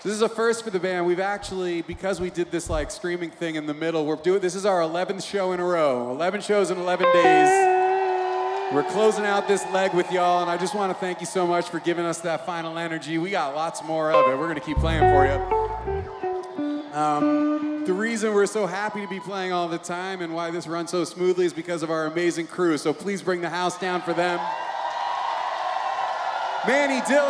This is a first for the band. We've actually, because we did this like streaming thing in the middle, this is our 11th show in a row. 11 shows in 11 days. We're closing out this leg with y'all, and I just want to thank you so much for giving us that final energy. We got lots more of it. We're going to keep playing for you. The reason we're so happy to be playing all the time and why this runs so smoothly is because of our amazing crew. So please bring the house down for them. Manny Dillon.